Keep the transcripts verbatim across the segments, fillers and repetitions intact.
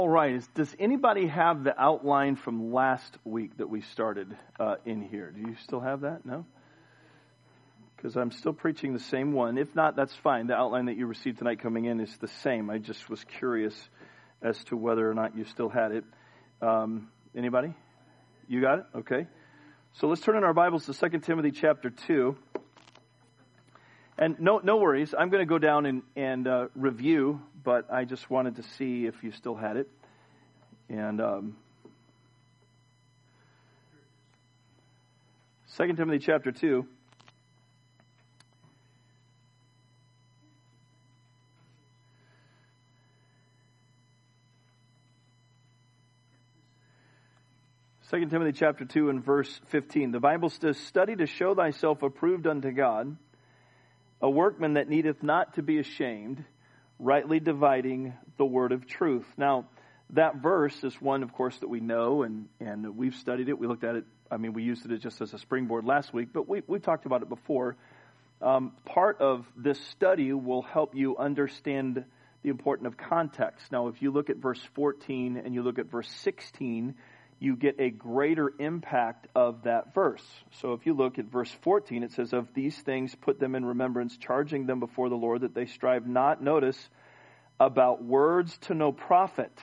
All right. Is, does anybody have the outline from last week that we started uh, in here? Do you still have that? No? Because I'm still preaching the same one. If not, that's fine. The outline that you received tonight coming in is the same. I just was curious as to whether or not you still had it. Um, anybody? You got it? Okay. So let's turn in our Bibles to Second Timothy chapter two. And no no worries, I'm going to go down and, and uh, review, but I just wanted to see if you still had it. And um, Second Timothy chapter two. Second Timothy chapter two and verse fifteen. The Bible says, "Study to show thyself approved unto God, a workman that needeth not to be ashamed, rightly dividing the word of truth." Now, that verse is one, of course, that we know, and, and we've studied it. We looked at it. I mean, we used it just as a springboard last week, but we, we've talked about it before. Um, part of this study will help you understand the importance of context. Now, if you look at verse fourteen and you look at verse sixteen, you get a greater impact of that verse. So if you look at verse fourteen, it says, "Of these things put them in remembrance, charging them before the Lord, that they strive not," notice, "about words to no profit,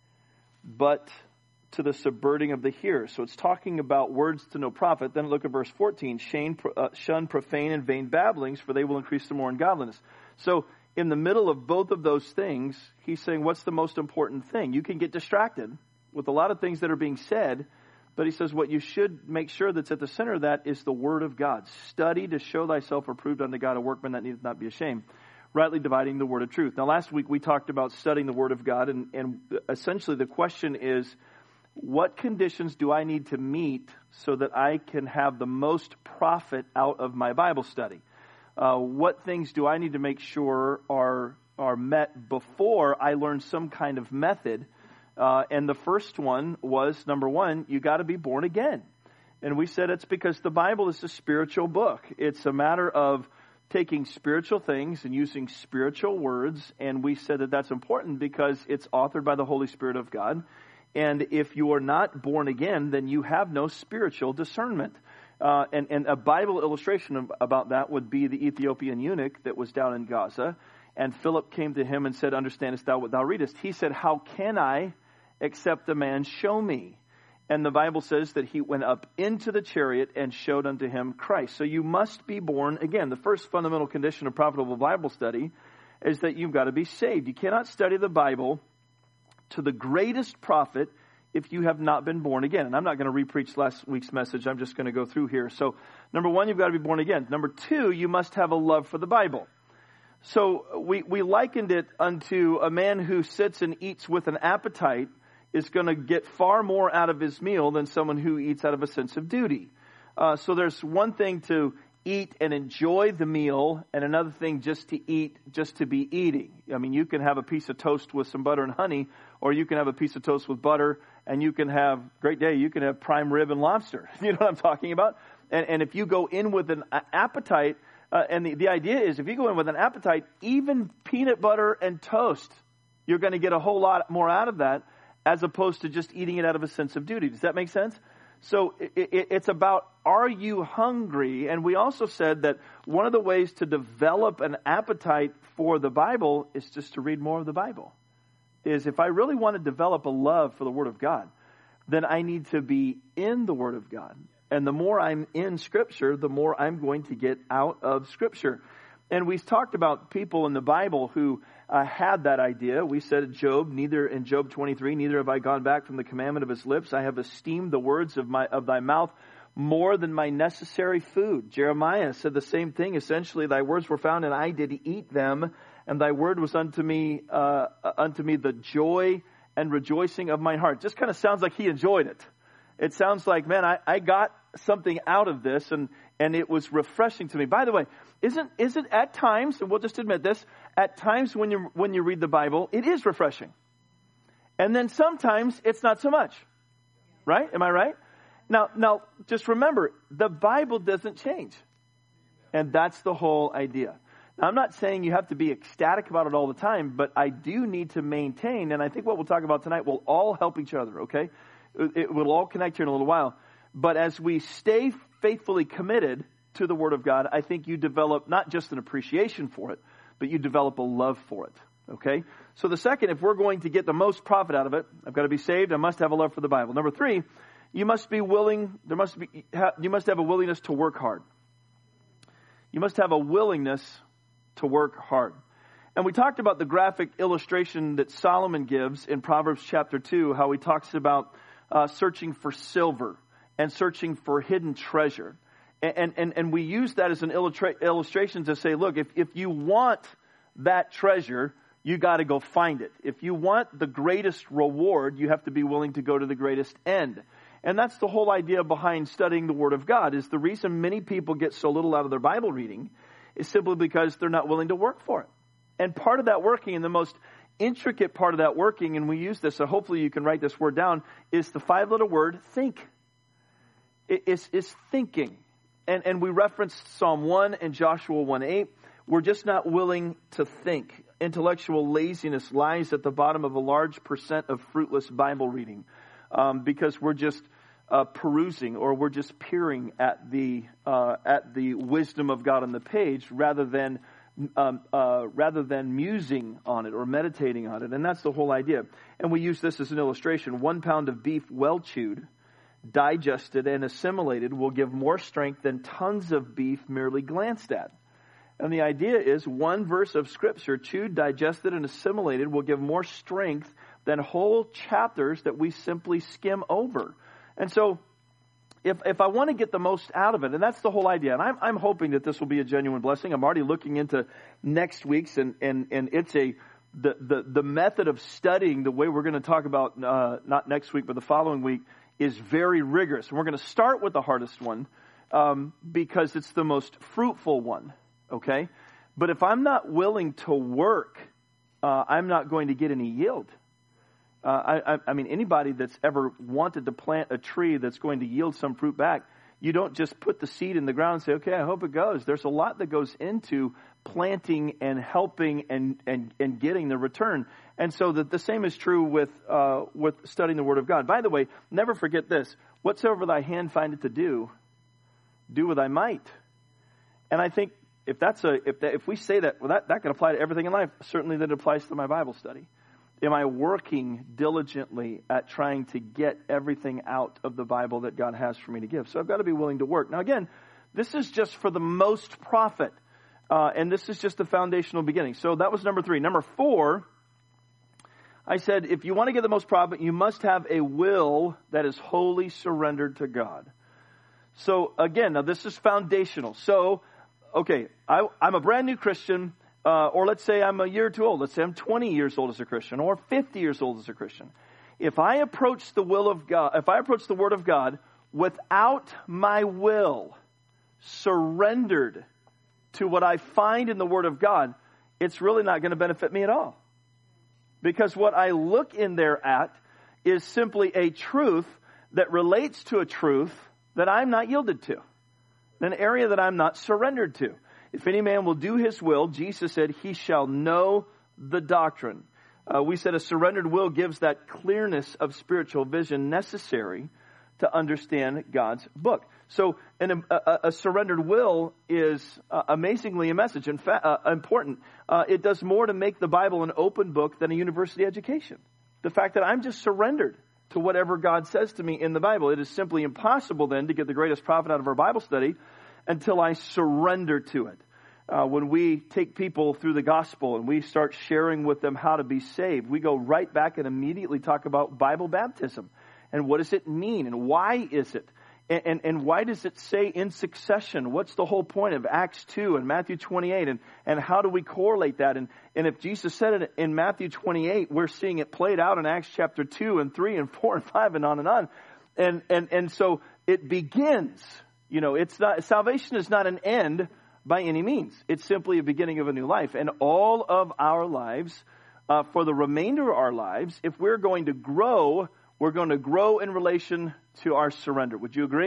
but to the subverting of the hearers." So it's talking about words to no profit. Then look at verse fourteen, "Shun, uh, shun profane and vain babblings, for they will increase the more ungodliness." So in the middle of both of those things, he's saying, what's the most important thing? You can get distracted with a lot of things that are being said, but he says what you should make sure that's at the center of that is the Word of God. "Study to show thyself approved unto God, a workman that needeth not be ashamed, rightly dividing the word of truth." Now, last week we talked about studying the Word of God, and, and essentially the question is, what conditions do I need to meet so that I can have the most profit out of my Bible study? Uh, what things do I need to make sure are are met before I learn some kind of method? Uh, and the first one was, number one, you got to be born again. And we said it's because the Bible is a spiritual book. It's a matter of taking spiritual things and using spiritual words. And we said that that's important because it's authored by the Holy Spirit of God. And if you are not born again, then you have no spiritual discernment. Uh, and, and a Bible illustration of, about that would be the Ethiopian eunuch that was down in Gaza. And Philip came to him and said, "Understandest thou what thou readest?" He said, "How can I except a man show me?" And the Bible says that he went up into the chariot and showed unto him Christ. So you must be born again. The first fundamental condition of profitable Bible study is that you've got to be saved. You cannot study the Bible to the greatest profit if you have not been born again. And I'm not going to re-preach last week's message. I'm just going to go through here. So number one, you've got to be born again. Number two, you must have a love for the Bible. So we, we likened it unto a man who sits and eats with an appetite is going to get far more out of his meal than someone who eats out of a sense of duty. Uh, so there's one thing to eat and enjoy the meal, and another thing just to eat, just to be eating. I mean, you can have a piece of toast with some butter and honey, or you can have a piece of toast with butter, and you can have, great day, you can have prime rib and lobster. You know what I'm talking about? And, and if you go in with an appetite, uh, and the, the idea is if you go in with an appetite, even peanut butter and toast, you're going to get a whole lot more out of that, as opposed to just eating it out of a sense of duty. Does that make sense? So it, it, it's about, are you hungry? And we also said that one of the ways to develop an appetite for the Bible is just to read more of the Bible. Is if I really want to develop a love for the Word of God, then I need to be in the Word of God. And the more I'm in Scripture, the more I'm going to get out of Scripture. And we talked about people in the Bible who uh, had that idea. We said Job, neither in Job twenty-three, "Neither have I gone back from the commandment of his lips. I have esteemed the words of my of thy mouth more than my necessary food." Jeremiah said the same thing. Essentially, "Thy words were found, and I did eat them, and thy word was unto me uh, unto me the joy and rejoicing of mine heart." Just kind of sounds like he enjoyed it. It sounds like, man, I, I got something out of this, and and it was refreshing to me. By the way, isn't isn't at times, and we'll just admit this, at times when you when you read the Bible, it is refreshing. And then sometimes it's not so much. Right? Am I right? Now, now just remember, the Bible doesn't change. And that's the whole idea. Now, I'm not saying you have to be ecstatic about it all the time, but I do need to maintain, and I think what we'll talk about tonight will all help each other, okay? It, it will all connect here in a little while. But as we stay faithfully committed to the Word of God, I think you develop not just an appreciation for it, but you develop a love for it, okay? So the second, if we're going to get the most profit out of it, I've got to be saved, I must have a love for the Bible. Number three, you must be willing, there must be, you must have a willingness to work hard. You must have a willingness to work hard. And we talked about the graphic illustration that Solomon gives in Proverbs chapter two, how he talks about uh, searching for silver and searching for hidden treasure. And, and, and we use that as an illustra- illustration to say, look, if, if you want that treasure, you got to go find it. If you want the greatest reward, you have to be willing to go to the greatest end. And that's the whole idea behind studying the Word of God, is the reason many people get so little out of their Bible reading is simply because they're not willing to work for it. And part of that working, and the most intricate part of that working, and we use this, so hopefully you can write this word down, is the five-letter word, think. It, it's, it's thinking. And, and we referenced Psalm one and Joshua one eight. We're just not willing to think. Intellectual laziness lies at the bottom of a large percent of fruitless Bible reading. Um, because we're just uh, perusing, or we're just peering at the uh, at the wisdom of God on the page, rather than um, uh, rather than musing on it or meditating on it. And that's the whole idea. And we use this as an illustration. One pound of beef well chewed, digested, and assimilated will give more strength than tons of beef merely glanced at. And the idea is one verse of Scripture, chewed, digested, and assimilated, will give more strength than whole chapters that we simply skim over. And so, if if I want to get the most out of it, and that's the whole idea, and I'm I'm hoping that this will be a genuine blessing. I'm already looking into next week's, and and and it's a the the the method of studying, the way we're going to talk about uh, not next week but the following week, is very rigorous. And we're going to start with the hardest one um, because it's the most fruitful one. Okay, but if I'm not willing to work, uh, I'm not going to get any yield. Uh, I, I mean, anybody that's ever wanted to plant a tree that's going to yield some fruit back, you don't just put the seed in the ground and say, okay, I hope it goes. There's a lot that goes into planting and helping and, and, and getting the return. And so the, the same is true with uh, with studying the Word of God. By the way, never forget this. Whatsoever thy hand findeth to do, do with thy might. And I think if that's a if that, if we say that, well, that, that can apply to everything in life. Certainly that applies to my Bible study. Am I working diligently at trying to get everything out of the Bible that God has for me to give? So I've got to be willing to work. Now again, this is just for the most profit. Uh, and this is just the foundational beginning. So that was number three. Number four, I said, if you want to get the most profit, you must have a will that is wholly surrendered to God. So again, now this is foundational. So, okay, I, I'm a brand new Christian. Uh, or let's say I'm a year or two old. Let's say I'm twenty years old as a Christian, or fifty years old as a Christian. If I approach the will of God, if I approach the Word of God without my will surrendered to what I find in the Word of God, it's really not going to benefit me at all. Because what I look in there at is simply a truth that relates to a truth that I'm not yielded to, an area that I'm not surrendered to. If any man will do his will, Jesus said, he shall know the doctrine. Uh, we said a surrendered will gives that clearness of spiritual vision necessary to understand God's book. So an, a, a surrendered will is uh, amazingly a message. In fact, uh, important. Uh, it does more to make the Bible an open book than a university education. The fact that I'm just surrendered to whatever God says to me in the Bible. It is simply impossible then to get the greatest profit out of our Bible study until I surrender to it. Uh, when we take people through the gospel and we start sharing with them how to be saved, we go right back and immediately talk about Bible baptism. And what does it mean? And why is it? And, and, and why does it say in succession? What's the whole point of Acts two and Matthew twenty-eight? And, and how do we correlate that? And, and if Jesus said it in Matthew twenty-eight, we're seeing it played out in Acts chapter two and three and four and five and on and on. And, and, and so it begins. You know, it's not, salvation is not an end by any means. It's simply a beginning of a new life. And all of our lives, uh, for the remainder of our lives, if we're going to grow, we're going to grow in relation to our surrender. Would you agree?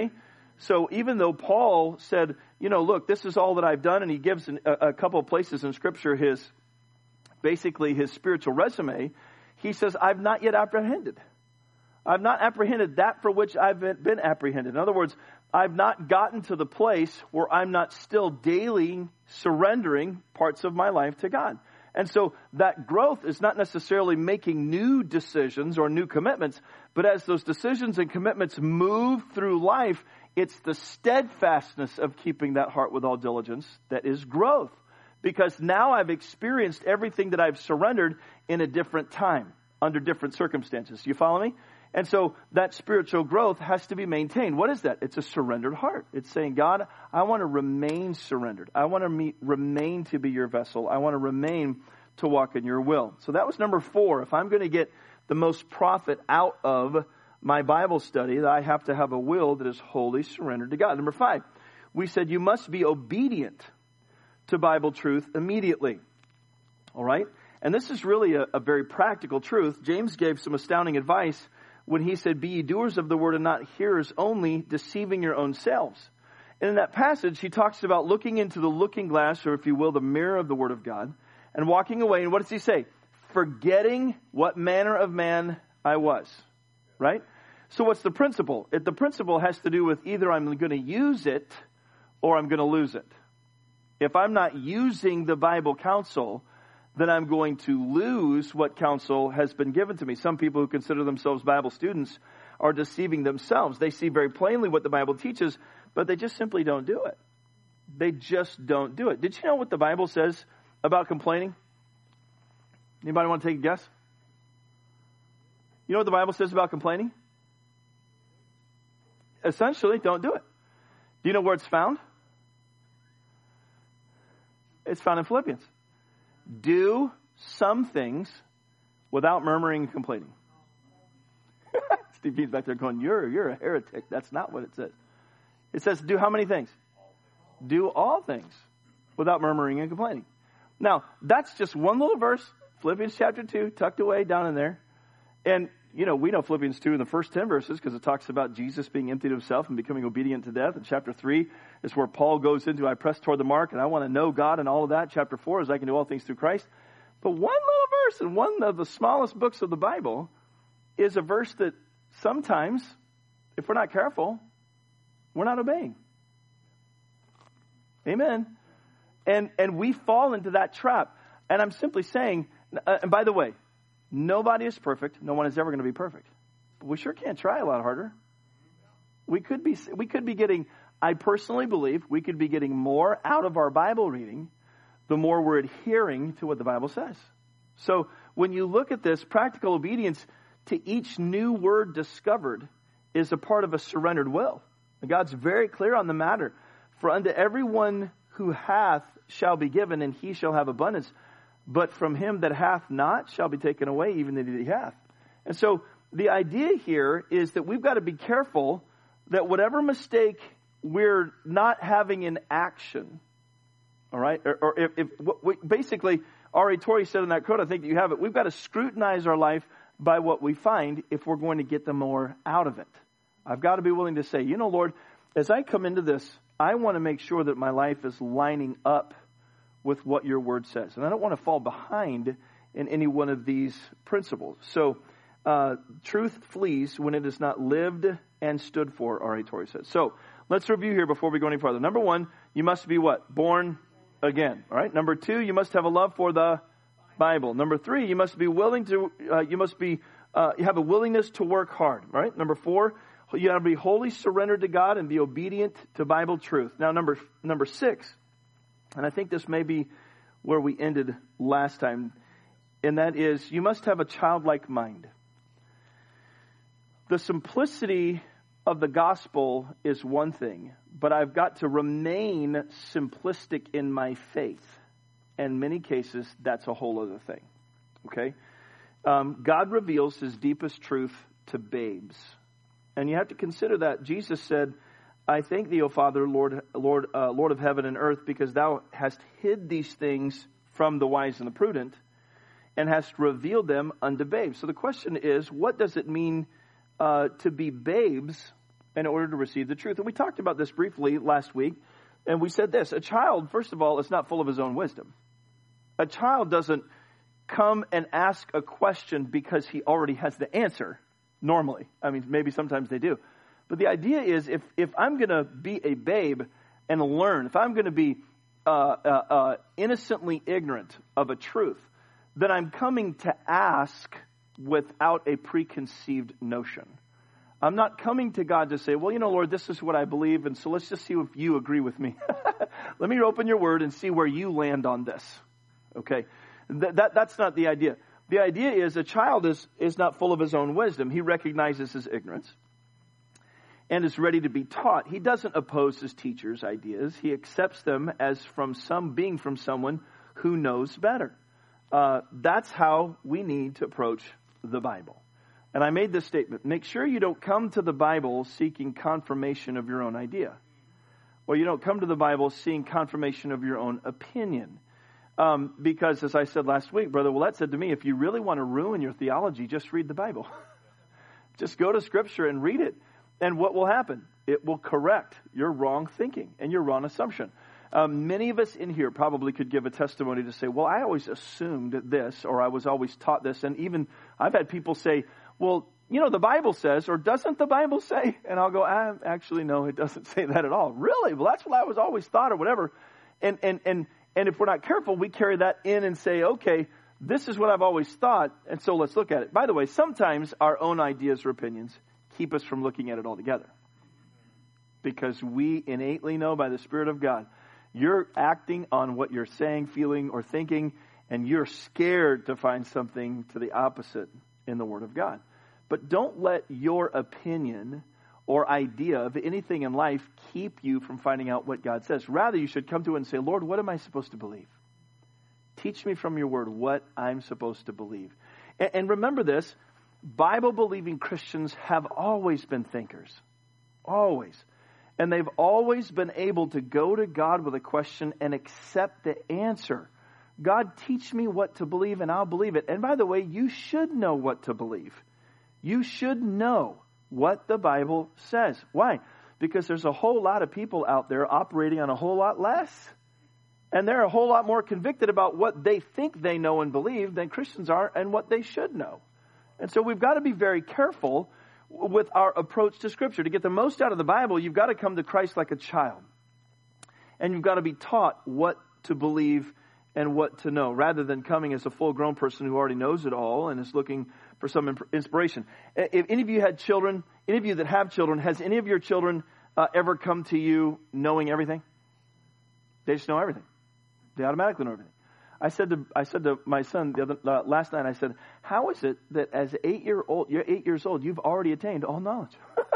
So even though Paul said, you know, look, this is all that I've done, and he gives an, a, a couple of places in Scripture his, basically his spiritual resume, he says, I've not yet apprehended. I've not apprehended that for which I've been, been apprehended. In other words, I've not gotten to the place where I'm not still daily surrendering parts of my life to God. And so that growth is not necessarily making new decisions or new commitments, but as those decisions and commitments move through life, it's the steadfastness of keeping that heart with all diligence that is growth. Because now I've experienced everything that I've surrendered in a different time, under different circumstances. You follow me? And so that spiritual growth has to be maintained. What is that? It's a surrendered heart. It's saying, God, I want to remain surrendered. I want to meet, remain to be your vessel. I want to remain to walk in your will. So that was number four. If I'm going to get the most profit out of my Bible study, that I have to have a will that is wholly surrendered to God. Number five, we said you must be obedient to Bible truth immediately. All right? And this is really a, a very practical truth. James gave some astounding advice when he said, be ye doers of the word and not hearers only, deceiving your own selves. And in that passage, he talks about looking into the looking glass, or if you will, the mirror of the word of God, and walking away. And what does he say? Forgetting what manner of man I was. Right? So what's the principle? It, the principle has to do with either I'm going to use it or I'm going to lose it. If I'm not using the Bible counsel, then I'm going to lose what counsel has been given to me. Some people who consider themselves Bible students are deceiving themselves. They see very plainly what the Bible teaches, but they just simply don't do it. They just don't do it. Did you know what the Bible says about complaining? Anybody want to take a guess? You know what the Bible says about complaining? Essentially, don't do it. Do you know where it's found? It's found in Philippians. Do some things without murmuring and complaining. Steve Dean's back there going, you're, you're a heretic. That's not what it says. It says do how many things? Do all things without murmuring and complaining. Now, that's just one little verse, Philippians chapter two, tucked away down in there. And, you know, we know Philippians two in the first ten verses because it talks about Jesus being emptied of himself and becoming obedient to death. And chapter three is where Paul goes into, I press toward the mark and I want to know God and all of that. Chapter four is I can do all things through Christ. But one little verse in one of the smallest books of the Bible is a verse that sometimes, if we're not careful, we're not obeying. Amen. And and we fall into that trap. And I'm simply saying, uh, and by the way, nobody is perfect. No one is ever going to be perfect. But we sure can't try a lot harder. We could be we could be getting, I personally believe, we could be getting more out of our Bible reading the more we're adhering to what the Bible says. So when you look at this, practical obedience to each new word discovered is a part of a surrendered will. And God's very clear on the matter. For unto everyone who hath shall be given, and he shall have abundance. But from him that hath not shall be taken away, even that he hath. And so the idea here is that we've got to be careful that whatever mistake we're not having in action, all right, or, or if, if we, basically, R A Torrey said in that quote, I think you have it, we've got to scrutinize our life by what we find if we're going to get the more out of it. I've got to be willing to say, you know, Lord, as I come into this, I want to make sure that my life is lining up with what your word says. And I don't want to fall behind in any one of these principles. So uh, truth flees when it is not lived and stood for, R A Torrey says. So let's review here before we go any further. Number one, you must be what? Born again. All right. Number two, you must have a love for the Bible. Number three, you must be willing to, uh, you must be, uh, you have a willingness to work hard. Right. Number four, you have to be wholly surrendered to God and be obedient to Bible truth. Now, number number six, and I think this may be where we ended last time, and that is you must have a childlike mind. The simplicity of the gospel is one thing, but I've got to remain simplistic in my faith. In many cases, that's a whole other thing. Okay? Um, God reveals his deepest truth to babes. And you have to consider that Jesus said, I thank thee, O Father, Lord, Lord, uh, Lord of heaven and earth, because thou hast hid these things from the wise and the prudent, and hast revealed them unto babes. So the question is, what does it mean uh, to be babes in order to receive the truth. And we talked about this briefly last week, and we said this. A child, first of all, is not full of his own wisdom. A child doesn't come and ask a question because he already has the answer, normally. I mean, maybe sometimes they do. But the idea is if, if I'm going to be a babe and learn, if I'm going to be uh, uh, uh, innocently ignorant of a truth, then I'm coming to ask without a preconceived notion. I'm not coming to God to say, well, you know, Lord, this is what I believe, and so let's just see if you agree with me. Let me open your word and see where you land on this. Okay? That, that That's not the idea. The idea is a child is, is not full of his own wisdom. He recognizes his ignorance and is ready to be taught. He doesn't oppose his teacher's ideas. He accepts them as from some being from someone who knows better. Uh, that's how we need to approach the Bible. And I made this statement. Make sure you don't come to the Bible seeking confirmation of your own idea. Or you don't come to the Bible seeking confirmation of your own opinion. Um, because, as I said last week, Brother Willett said to me, if you really want to ruin your theology, just read the Bible. Just go to Scripture and read it. And what will happen? It will correct your wrong thinking and your wrong assumption. Um, many of us in here probably could give a testimony to say, well, I always assumed this, or I was always taught this. And even I've had people say, well, you know, the Bible says, or doesn't the Bible say? And I'll go, ah, actually, no, it doesn't say that at all. Really? Well, that's what I was always thought, or whatever. And, and, and, and if we're not careful, we carry that in and say, okay, this is what I've always thought, and so let's look at it. By the way, sometimes our own ideas or opinions keep us from looking at it altogether. Because we innately know by the Spirit of God, you're acting on what you're saying, feeling, or thinking, and you're scared to find something to the opposite in the Word of God. But don't let your opinion or idea of anything in life keep you from finding out what God says. Rather, you should come to it and say, Lord, what am I supposed to believe? Teach me from your Word what I'm supposed to believe. And, and remember this, Bible-believing Christians have always been thinkers. Always. And they've always been able to go to God with a question and accept the answer. God, teach me what to believe and I'll believe it. And by the way, you should know what to believe. You should know what the Bible says. Why? Because there's a whole lot of people out there operating on a whole lot less. And they're a whole lot more convicted about what they think they know and believe than Christians are and what they should know. And so we've got to be very careful with our approach to Scripture. To get the most out of the Bible, you've got to come to Christ like a child. And you've got to be taught what to believe and what to know, rather than coming as a full-grown person who already knows it all and is looking for some inspiration. If any of you had children, any of you that have children, has any of your children uh, ever come to you knowing everything? They just know everything. They automatically know everything. I said to I said to my son the other, uh, last night, I said, how is it that as eight year old you're eight years old, you've already attained all knowledge?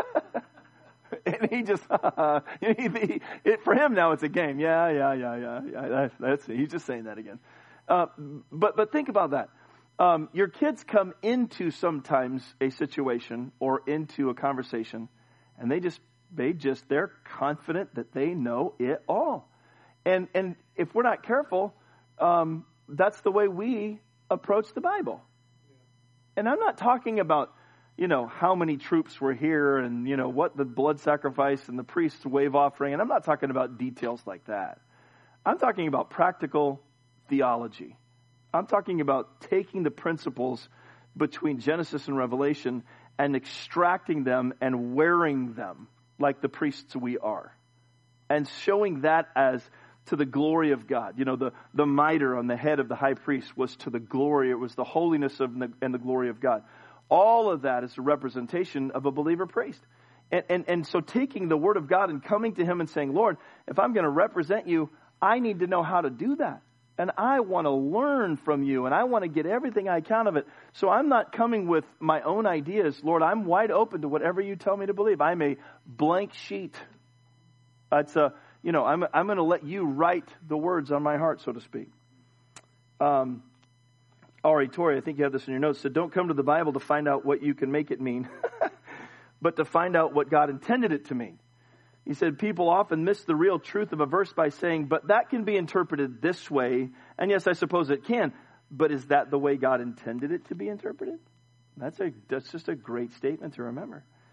And he just uh, he, he, it, for him now it's a game. Yeah, yeah, yeah, yeah. yeah that, that's it. He's just saying that again. Uh, but but think about that. Um, your kids come into sometimes a situation or into a conversation, and they just they just they're confident that they know it all. And and if we're not careful, um, that's the way we approach the Bible. And I'm not talking about, you know, how many troops were here and, you know, what the blood sacrifice and the priest's wave offering. And I'm not talking about details like that. I'm talking about practical theology. I'm talking about taking the principles between Genesis and Revelation and extracting them and wearing them like the priests we are. And showing that as to the glory of God. You know, the, the mitre on the head of the high priest was to the glory. It was the holiness of the, and the glory of God. All of that is a representation of a believer priest. And, and, and so taking the Word of God and coming to Him and saying, Lord, if I'm going to represent you, I need to know how to do that. And I want to learn from you, and I want to get everything I can of it. So I'm not coming with my own ideas. Lord, I'm wide open to whatever you tell me to believe. I'm a blank sheet. It's a, you know, I'm I'm going to let you write the words on my heart, so to speak. Um, Ari Tori, I think you have this in your notes, said, don't come to the Bible to find out what you can make it mean, but to find out what God intended it to mean. He said, people often miss the real truth of a verse by saying, but that can be interpreted this way. And yes, I suppose it can. But is that the way God intended it to be interpreted? That's a that's just a great statement to remember.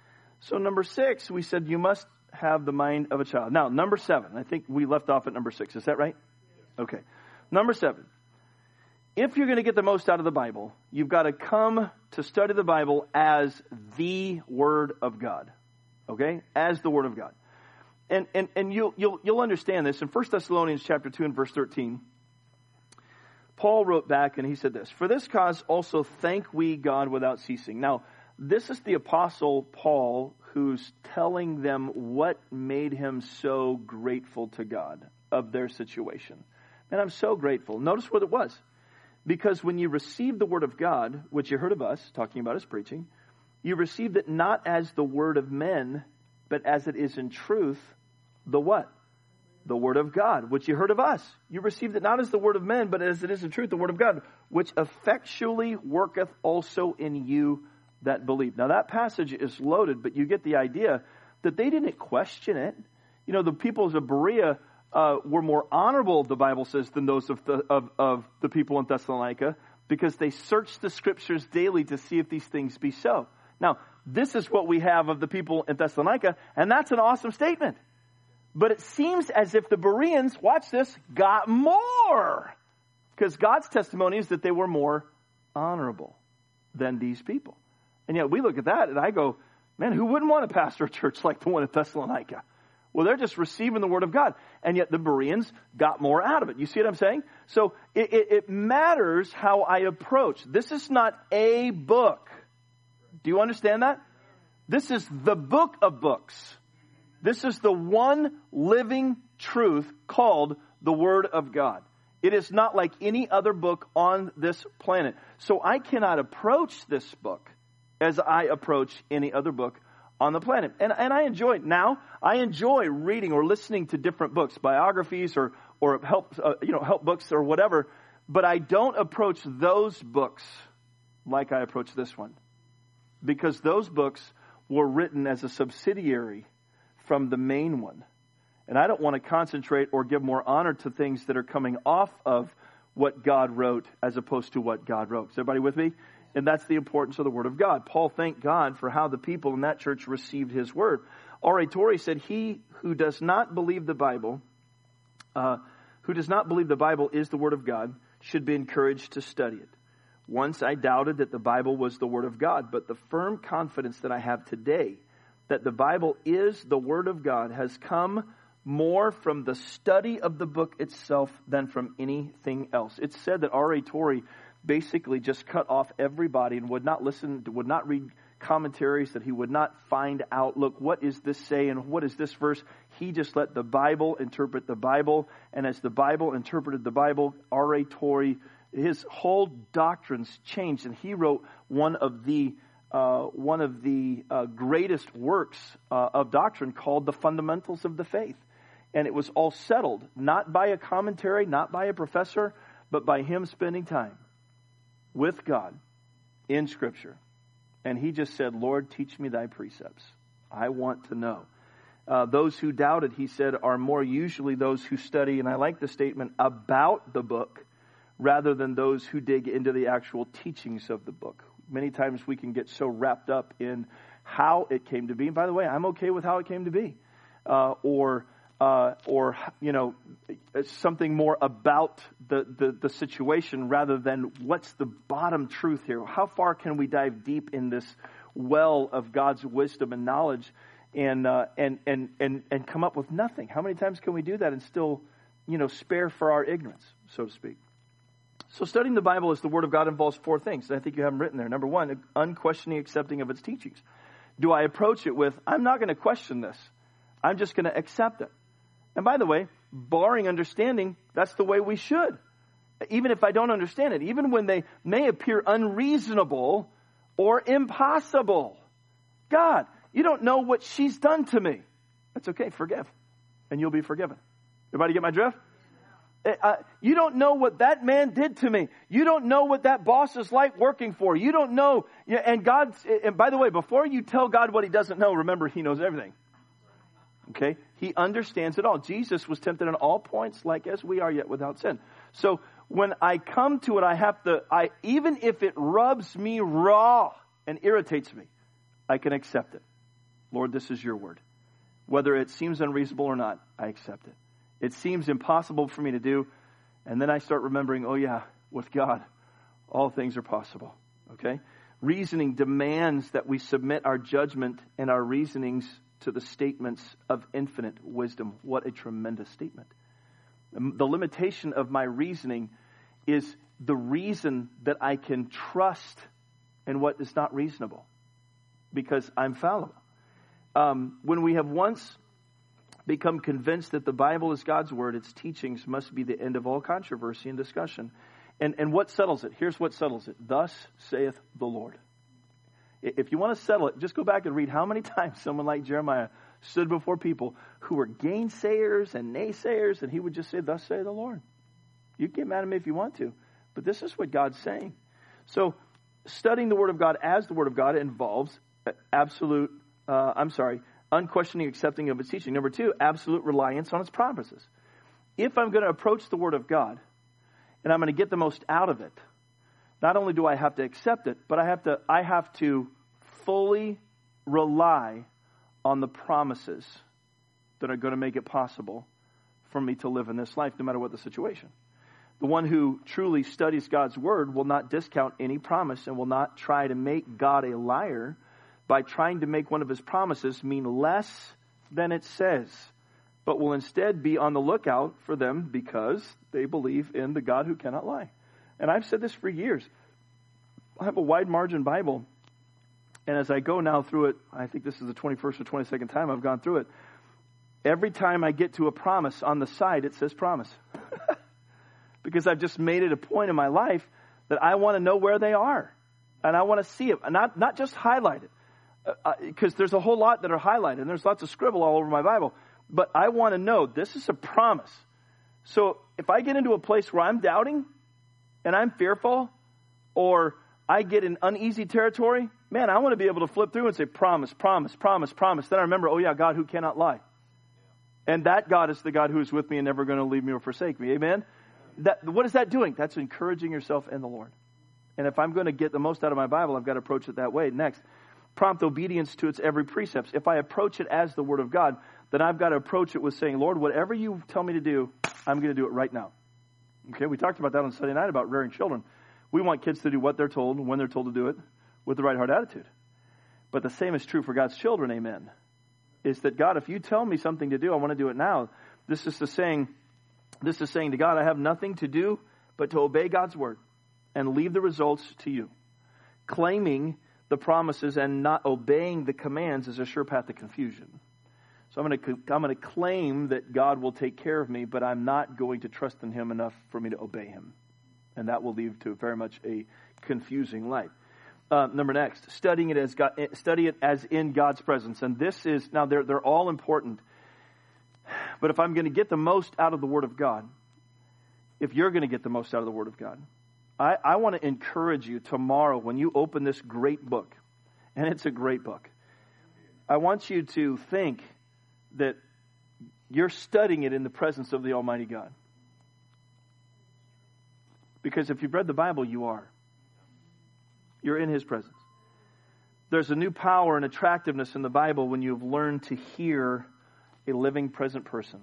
So number six, we said you must have the mind of a child. Now, number seven, I think we left off at number six. Is that right? Okay. Number seven. If you're going to get the most out of the Bible, you've got to come to study the Bible as the Word of God. Okay? As the Word of God. And and and you'll you'll you'll understand this in First Thessalonians chapter two and verse thirteen. Paul wrote back and he said this, "For this cause also thank we God without ceasing." Now, this is the Apostle Paul who's telling them what made him so grateful to God of their situation. And I'm so grateful. Notice what it was. Because when you received the Word of God, which you heard of us talking about his preaching, you received it not as the word of men, but as it is in truth, the what? The Word of God, which you heard of us. You received it not as the word of men, but as it is in truth, the Word of God, which effectually worketh also in you that believe. Now that passage is loaded, but you get the idea that they didn't question it. You know, the people of Berea uh, were more honorable, the Bible says, than those of the, of, of the people in Thessalonica, because they searched the Scriptures daily to see if these things be so. Now, this is what we have of the people in Thessalonica, and that's an awesome statement. But it seems as if the Bereans, watch this, got more. Because God's testimony is that they were more honorable than these people. And yet we look at that and I go, man, who wouldn't want to pastor a church like the one at Thessalonica? Well, they're just receiving the Word of God. And yet the Bereans got more out of it. You see what I'm saying? So it, it, it matters how I approach. This is not a book. Do you understand that? This is the book of books. This is the one living truth called the Word of God. It is not like any other book on this planet. So I cannot approach this book as I approach any other book on the planet. And, and I enjoy it. Now, I enjoy reading or listening to different books, biographies or, or help, uh, you know, help books or whatever. But I don't approach those books like I approach this one. Because those books were written as a subsidiary from the main one. And I don't want to concentrate or give more honor to things that are coming off of what God wrote as opposed to what God wrote. Is everybody with me? And that's the importance of the Word of God. Paul thanked God for how the people in that church received his word. R A Torrey said, he who does not believe the Bible, uh, who does not believe the Bible is the Word of God, should be encouraged to study it. Once I doubted that the Bible was the Word of God, but the firm confidence that I have today that the Bible is the Word of God has come more from the study of the book itself than from anything else. It's said that R A Torrey basically just cut off everybody and would not listen, would not read commentaries, that he would not find out, look, what is this say and what is this verse? He just let the Bible interpret the Bible. And as the Bible interpreted the Bible, R A Torrey, his whole doctrines changed. And he wrote one of the uh, one of the uh, greatest works uh, of doctrine called The Fundamentals of the Faith. And it was all settled, not by a commentary, not by a professor, but by him spending time with God in Scripture. And he just said, Lord, teach me thy precepts. I want to know. Uh, those who doubted, he said, are more usually those who study, and I like the statement, about the book, rather than those who dig into the actual teachings of the book. Many times we can get so wrapped up in how it came to be. And by the way, I'm okay with how it came to be. Uh, or... Uh, or, you know, something more about the, the, the situation rather than what's the bottom truth here. How far can we dive deep in this well of God's wisdom and knowledge and, uh, and, and, and, and come up with nothing? How many times can we do that and still, you know, spare for our ignorance, so to speak? So studying the Bible as the Word of God involves four things. I think you have them written there. Number one, unquestioning accepting of its teachings. Do I approach it with, I'm not going to question this. I'm just going to accept it. And by the way, barring understanding, that's the way we should. Even if I don't understand it, even when they may appear unreasonable or impossible. God, you don't know what she's done to me. That's okay, forgive. And you'll be forgiven. Everybody get my drift? Uh, you don't know what that man did to me. You don't know what that boss is like working for. You don't know. And God, and by the way, before you tell God what he doesn't know, remember, he knows everything. Okay? He understands it all. Jesus was tempted on all points like as we are, yet without sin. So when I come to it, I have to, I even if it rubs me raw and irritates me, I can accept it. Lord, this is your word. Whether it seems unreasonable or not, I accept it. It seems impossible for me to do. And then I start remembering, oh yeah, with God, all things are possible. Okay? Reasoning demands that we submit our judgment and our reasonings to the statements of infinite wisdom. What a tremendous statement. The limitation of my reasoning is the reason that I can trust in what is not reasonable, because I'm fallible. Um, when we have once become convinced that the Bible is God's word, its teachings must be the end of all controversy and discussion. And, and what settles it? Here's what settles it. Thus saith the Lord. If you want to settle it, just go back and read how many times someone like Jeremiah stood before people who were gainsayers and naysayers, and he would just say, thus saith the Lord. You can get mad at me if you want to, but this is what God's saying. So studying the Word of God as the Word of God involves absolute, uh, I'm sorry, unquestioning accepting of its teaching. Number two, absolute reliance on its promises. If I'm going to approach the Word of God and I'm going to get the most out of it, not only do I have to accept it, but I have to I have to fully rely on the promises that are going to make it possible for me to live in this life, no matter what the situation. The one who truly studies God's word will not discount any promise and will not try to make God a liar by trying to make one of his promises mean less than it says, but will instead be on the lookout for them because they believe in the God who cannot lie. And I've said this for years. I have a wide margin Bible, and as I go now through it, I think this is the twenty-first or twenty-second time I've gone through it. Every time I get to a promise on the side, it says promise. Because I've just made it a point in my life that I want to know where they are. And I want to see it, not, not just highlight it. Because uh, there's a whole lot that are highlighted, and there's lots of scribble all over my Bible. But I want to know this is a promise. So if I get into a place where I'm doubting and I'm fearful, or I get in uneasy territory, man, I want to be able to flip through and say promise, promise, promise, promise. Then I remember, oh yeah, God who cannot lie. And that God is the God who is with me and never going to leave me or forsake me. Amen? That, what is that doing? That's encouraging yourself in the Lord. And if I'm going to get the most out of my Bible, I've got to approach it that way. Next, prompt obedience to its every precept. If I approach it as the Word of God, then I've got to approach it with saying, Lord, whatever you tell me to do, I'm going to do it right now. Okay, we talked about that on Sunday night about rearing children. We want kids to do what they're told when they're told to do it with the right heart attitude. But the same is true for God's children, amen. Is that, God, if you tell me something to do, I want to do it now. This is the saying, this is saying to God, I have nothing to do but to obey God's word and leave the results to you. Claiming the promises and not obeying the commands is a sure path to confusion. So I'm going to I'm going to claim that God will take care of me, but I'm not going to trust in him enough for me to obey him. And that will lead to very much a confusing life. Uh, number next, studying it as God, study it as in God's presence. And this is, now they're, they're all important. But if I'm going to get the most out of the Word of God, if you're going to get the most out of the Word of God, I, I want to encourage you tomorrow when you open this great book, and it's a great book, I want you to think that you're studying it in the presence of the Almighty God. Because if you've read the Bible, you are. You're in His presence. There's a new power and attractiveness in the Bible when you've learned to hear a living, present person.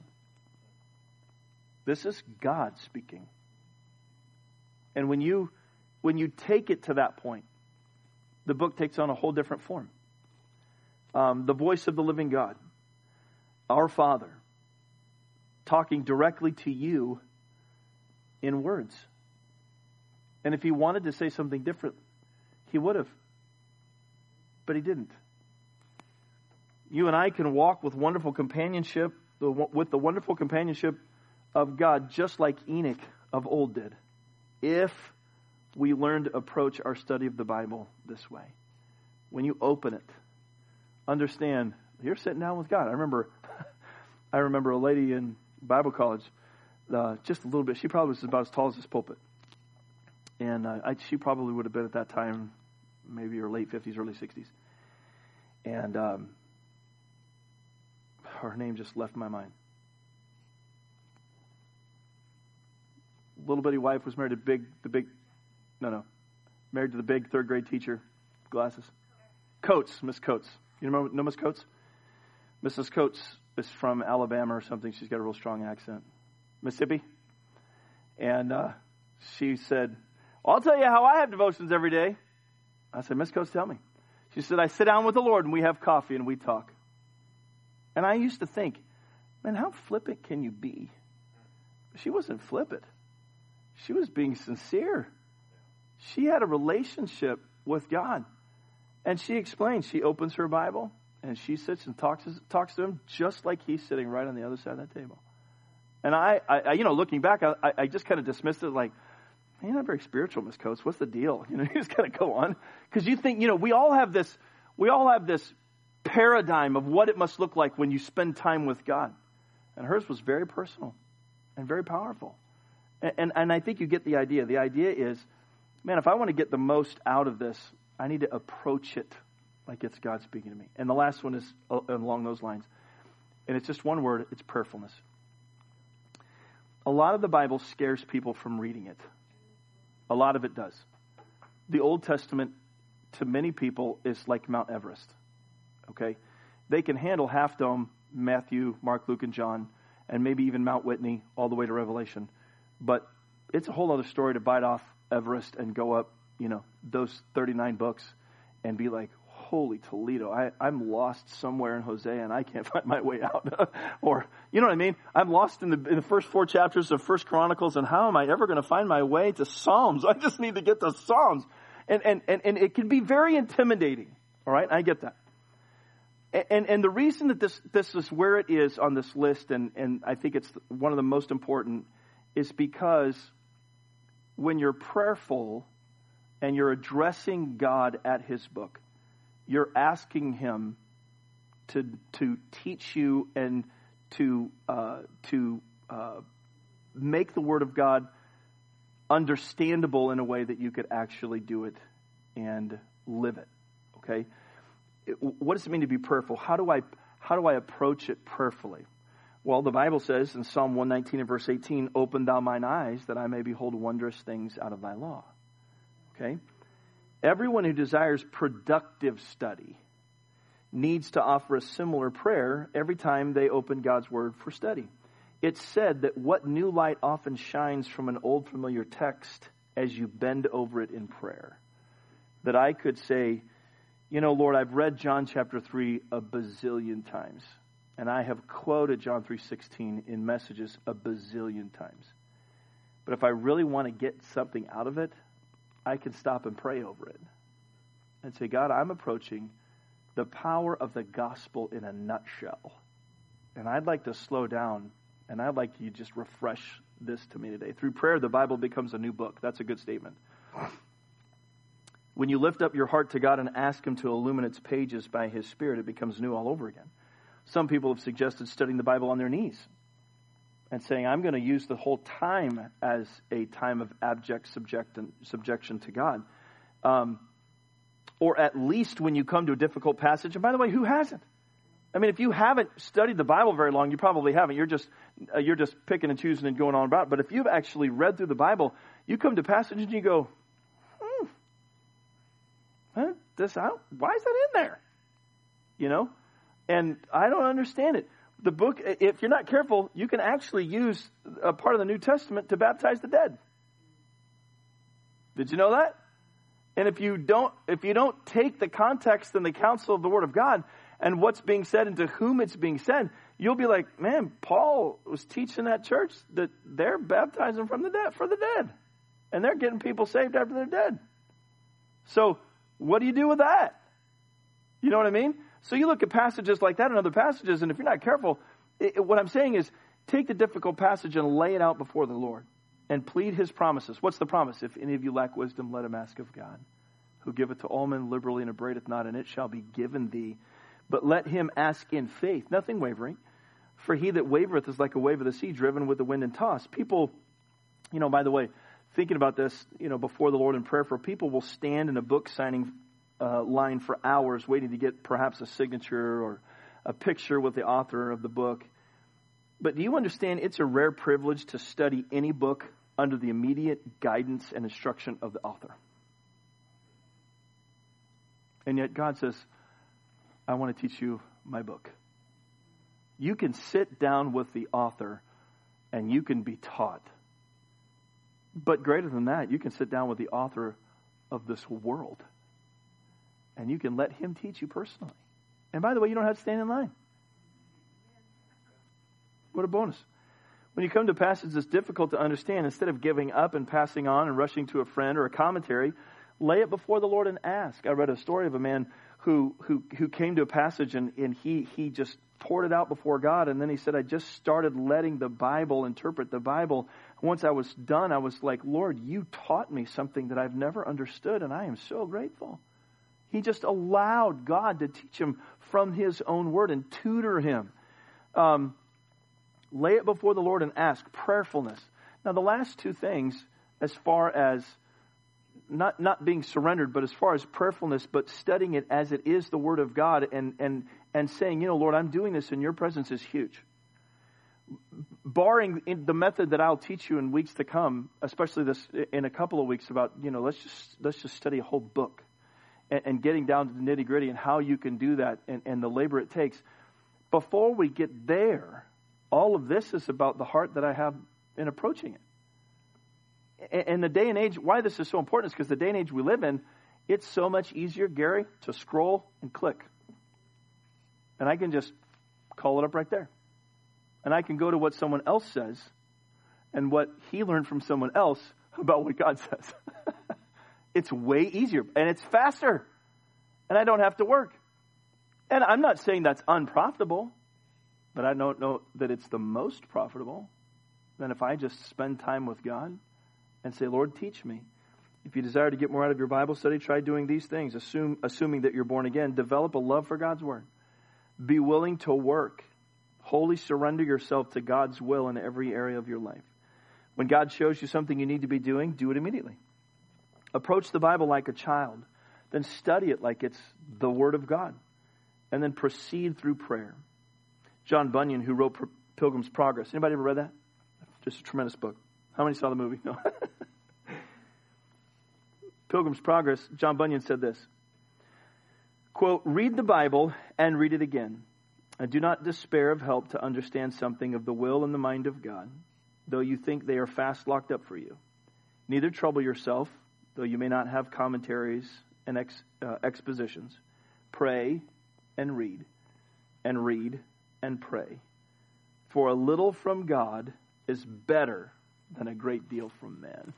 This is God speaking. And when you when you take it to that point, the book takes on a whole different form. Um, the voice of the living God, our Father, talking directly to you in words. And if He wanted to say something different, He would have. But He didn't. You and I can walk with wonderful companionship, with the wonderful companionship of God, just like Enoch of old did, if we learn to approach our study of the Bible this way. When you open it, understand you're sitting down with God. I remember, I remember a lady in Bible college, uh, just a little bit. She probably was about as tall as this pulpit, and uh, I, she probably would have been at that time, maybe her late fifties, early sixties, and um, her name just left my mind. Little bitty wife was married to big, the big, no, no, married to the big third grade teacher, glasses. Coates, Miss Coates. You remember, know Miss Coates? Missus Coates is from Alabama or something. She's got a real strong accent. Mississippi. And uh, she said, well, I'll tell you how I have devotions every day. I said, Miss Coates, tell me. She said, I sit down with the Lord and we have coffee and we talk. And I used to think, man, how flippant can you be? She wasn't flippant. She was being sincere. She had a relationship with God. And she explains, she opens her Bible and she sits and talks, talks to him just like he's sitting right on the other side of that table. And I, I you know, looking back, I, I just kind of dismissed it like, you're not very spiritual, Miss Coates. What's the deal? You know, you just kind of go on. Because you think, you know, we all have this, we all have this paradigm of what it must look like when you spend time with God. And hers was very personal and very powerful. And, and, and I think you get the idea. The idea is, man, if I want to get the most out of this, I need to approach it like it's God speaking to me. And the last one is along those lines. And it's just one word, it's prayerfulness. A lot of the Bible scares people from reading it. A lot of it does. The Old Testament, to many people, is like Mount Everest. Okay? They can handle Half Dome, Matthew, Mark, Luke, and John, and maybe even Mount Whitney, all the way to Revelation. But it's a whole other story to bite off Everest and go up, you know, those thirty-nine books and be like, holy Toledo, I, I'm lost somewhere in Hosea and I can't find my way out. Or, you know what I mean? I'm lost in the in the first four chapters of First Chronicles, and how am I ever going to find my way to Psalms? I just need to get to Psalms. And and and, and it can be very intimidating. All right? I get that. And, and and the reason that this this is where it is on this list, and, and I think it's one of the most important, is because when you're prayerful and you're addressing God at his book, you're asking him to to teach you and to uh, to uh, make the Word of God understandable in a way that you could actually do it and live it. Okay, it, what does it mean to be prayerful? How do I how do I approach it prayerfully? Well, the Bible says in Psalm one nineteen and verse eighteen, "Open thou mine eyes, that I may behold wondrous things out of thy law." Okay. Everyone who desires productive study needs to offer a similar prayer every time they open God's Word for study. It's said that what new light often shines from an old familiar text as you bend over it in prayer. That I could say, you know, Lord, I've read John chapter three a bazillion times. And I have quoted John three sixteen in messages a bazillion times. But if I really want to get something out of it, I can stop and pray over it and say, God, I'm approaching the power of the gospel in a nutshell. And I'd like to slow down, and I'd like you to just refresh this to me today. Through prayer, the Bible becomes a new book. That's a good statement. When you lift up your heart to God and ask him to illumine its pages by his Spirit, it becomes new all over again. Some people have suggested studying the Bible on their knees and saying, I'm going to use the whole time as a time of abject subject subjection to God. Um, or at least when you come to a difficult passage. And by the way, who hasn't? I mean, if you haven't studied the Bible very long, you probably haven't. You're just uh, you're just picking and choosing and going on about it. But if you've actually read through the Bible, you come to passages and you go, hmm, huh, this out? Why is that in there? You know? And I don't understand it. The book, if you're not careful, you can actually use a part of the New Testament to baptize the dead. Did you know that? And if you don't, if you don't take the context and the counsel of the Word of God and what's being said and to whom it's being said, you'll be like, man, Paul was teaching that church that they're baptizing from the dead for the dead, and they're getting people saved after they're dead. So what do you do with that? You know what I mean? So you look at passages like that and other passages, and if you're not careful, it, it, what I'm saying is take the difficult passage and lay it out before the Lord and plead his promises. What's the promise? If any of you lack wisdom, let him ask of God, who giveth to all men liberally and upbraideth not, and it shall be given thee. But let him ask in faith, nothing wavering. For he that wavereth is like a wave of the sea, driven with the wind and tossed. People, you know, by the way, thinking about this, you know, before the Lord in prayer, for people will stand in a book signing Uh, line for hours waiting to get perhaps a signature or a picture with the author of the book. But do you understand it's a rare privilege to study any book under the immediate guidance and instruction of the author? And yet God says, I want to teach you my book. You can sit down with the author and you can be taught. But greater than that, you can sit down with the author of this world and you can let him teach you personally. And by the way, you don't have to stand in line. What a bonus. When you come to a passage that's difficult to understand, instead of giving up and passing on and rushing to a friend or a commentary, lay it before the Lord and ask. I read a story of a man who who, who came to a passage and, and he, he just poured it out before God. And then he said, I just started letting the Bible interpret the Bible. Once I was done, I was like, Lord, you taught me something that I've never understood, and I am so grateful. He just allowed God to teach him from his own word and tutor him. Um, lay it before the Lord and ask. Prayerfulness. Now, the last two things, as far as not not being surrendered, but as far as prayerfulness, but studying it as it is the Word of God and and and saying, you know, Lord, I'm doing this in your presence is huge. Barring the method that I'll teach you in weeks to come, especially this in a couple of weeks about, you know, let's just let's just study a whole book and, and getting down to the nitty gritty and how you can do that and, and the labor it takes. Before we get there, all of this is about the heart that I have in approaching it. And the day and age, why this is so important is because the day and age we live in, it's so much easier, Gary, to scroll and click. And I can just call it up right there. And I can go to what someone else says and what he learned from someone else about what God says. It's way easier and it's faster. And I don't have to work. And I'm not saying that's unprofitable, but I don't know that it's the most profitable than if I just spend time with God and say, Lord, teach me. If you desire to get more out of your Bible study, try doing these things. Assume, assuming that you're born again, develop a love for God's Word. Be willing to work. Wholly surrender yourself to God's will in every area of your life. When God shows you something you need to be doing, do it immediately. Approach the Bible like a child. Then study it like it's the Word of God. And then proceed through prayer. John Bunyan, who wrote Pilgrim's Progress. Anybody ever read that? Just a tremendous book. How many saw the movie? No. Pilgrim's Progress, John Bunyan said this, quote, read the Bible and read it again. And do not despair of help to understand something of the will and the mind of God, though you think they are fast locked up for you. Neither trouble yourself, though you may not have commentaries and ex, uh, expositions. Pray and read, and read and pray. For a little from God is better than a great deal from man.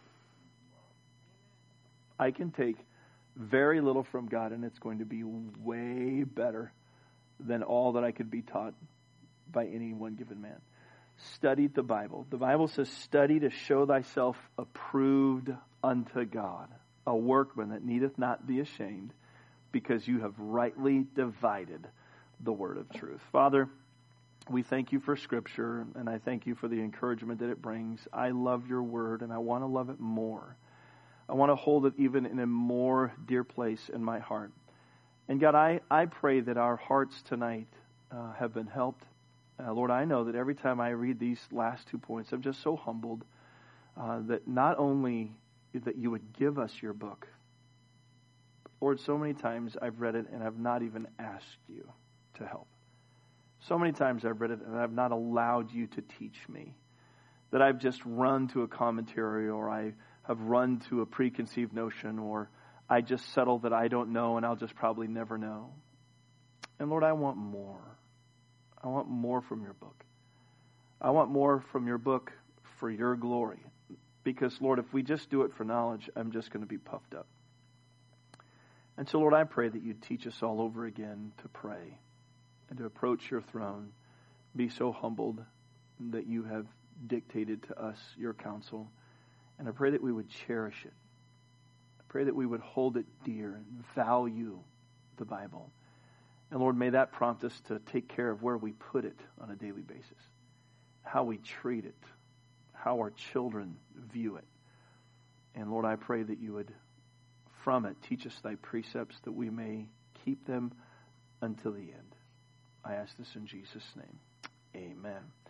I can take very little from God and it's going to be way better than all that I could be taught by any one given man. Study the Bible. The Bible says, study to show thyself approved unto God, a workman that needeth not be ashamed, because you have rightly divided the word of truth. Father, we thank you for Scripture, and I thank you for the encouragement that it brings. I love your word, and I want to love it more. I want to hold it even in a more dear place in my heart. And God, I, I pray that our hearts tonight uh, have been helped. Uh, Lord, I know that every time I read these last two points, I'm just so humbled uh, that not only that you would give us your book, Lord, so many times I've read it and I've not even asked you to help. So many times I've read it and I've not allowed you to teach me. That I've just run to a commentary, or I have run to a preconceived notion, or I just settle that I don't know and I'll just probably never know. And Lord, I want more. I want more from your book. I want more from your book for your glory. Because, Lord, if we just do it for knowledge, I'm just going to be puffed up. And so, Lord, I pray that you'd teach us all over again to pray and to approach your throne, be so humbled that you have dictated to us your counsel. And I pray that we would cherish it. I pray that we would hold it dear and value the Bible. And Lord, may that prompt us to take care of where we put it on a daily basis, how we treat it, how our children view it. And Lord, I pray that you would, from it, teach us thy precepts that we may keep them until the end. I ask this in Jesus' name. Amen.